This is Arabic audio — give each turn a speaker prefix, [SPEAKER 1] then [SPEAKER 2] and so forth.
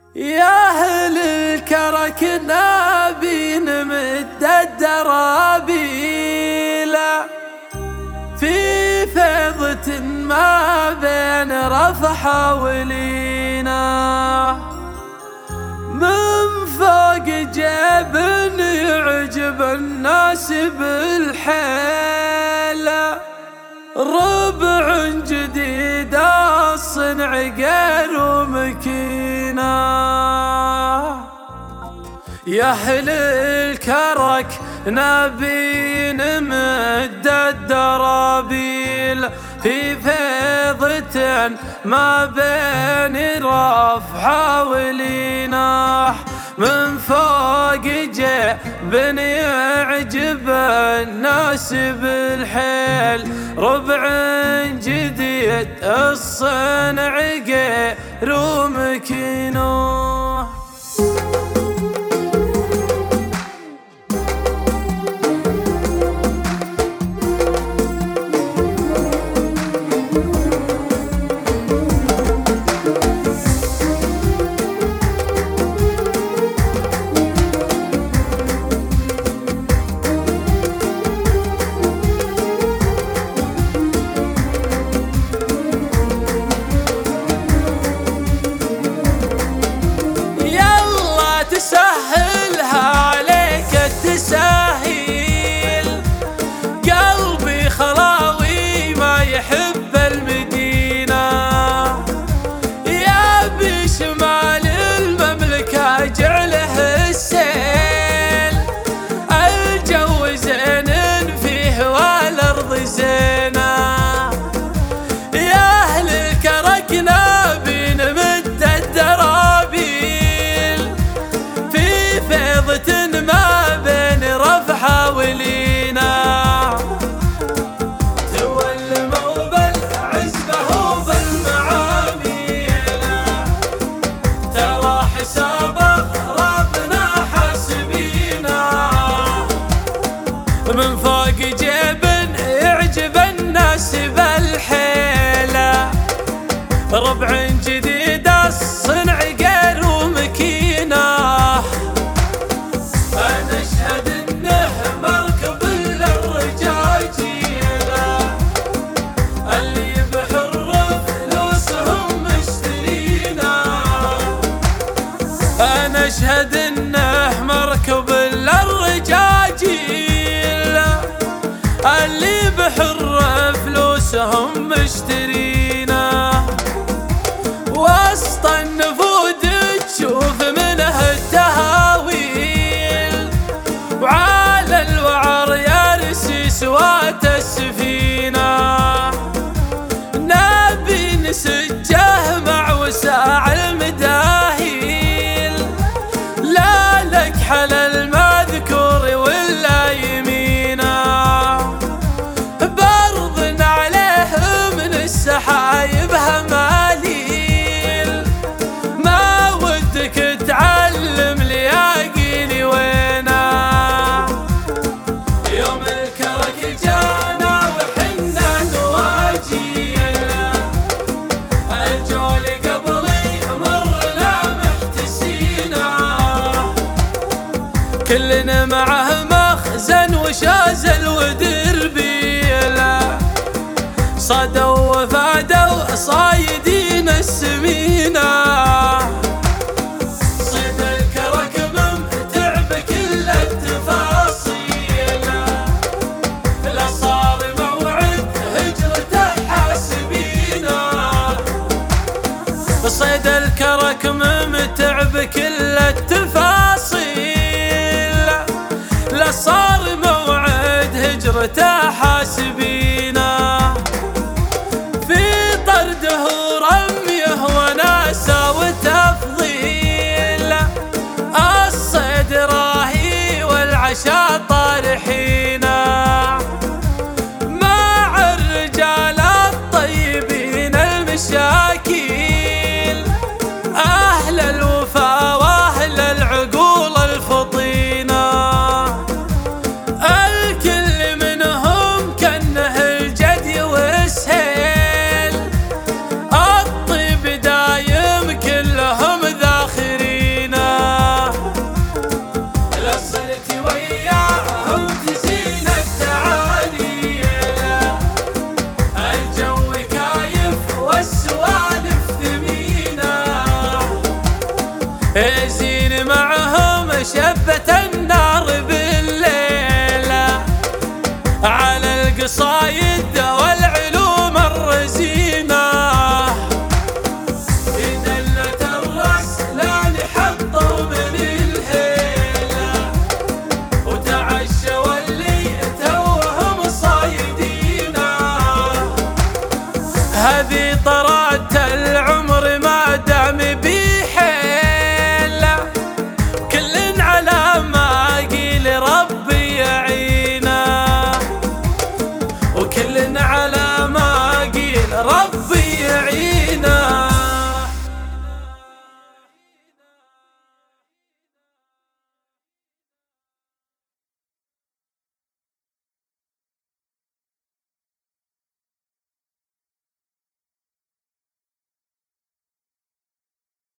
[SPEAKER 1] يا أهل الكرك نبي نمد الدرابيل في فيضة ما بين رفحة ولينا، من فوق جيب يعجب الناس بالحيل، ربع جديد الصنع غير ومكينة. يا أهل الكرك نبي نمد الدرابيل في فيضة ما بين رفحة ولينا، من فوق جيب يعجب الناس بالحيل، ربع جديد الصنع غير ومكينه. سهلها عليك التساهيل، قلبي خلاوي ما يحب المدينة، يا بشمال المملكة جعله السيل، الجو زين فيه والأرض زينة. يا أهل الكرك نبي نمد الدرابيل فيضة ما بين رفحة ولينا، تولموا بالعزبة وبالمعاميل، ترى حساب ربنا حاسبينا، من فوق جيب يعجب الناس بالحيلة، ربع جديد الصنع غير ومكينة. أنا أشهد إنه مركب للرجاجيل، اللي بحر فلوسهم مشترينا، وسط النفود تشوف منه التهاويل، وعلى الوعر يرسي سوات السفينة، نبي نسجه مع وساع المداهيل، لا لك حل المذكور ولا يمينا، برض عليه من السحايب هماليل، ما ودك تعلم لياقيني وينا. يوم الكرك جانا وحنا نواجيل، الجول قبلي مرنا محتسينا، كلنا معه مخزن وشازل ودربيله، صدوا وفادوا صايدين السمينة. صيد الكرك ممتع بكل التفاصيل، لا صار موعد هجرته حاسبينا، صيد الكرك ممتع بكل التفاصيل، لا صار موعد هجرته حاسبينا، في طرده ورميه وناسه وتفضيل، الصيد راهي والعشاء طارحينا، مع الرجال الطيبين المشاكيل، أهل الوفا وأهل العقول الفطينة، الكل منهم كأنه زين معهم شبة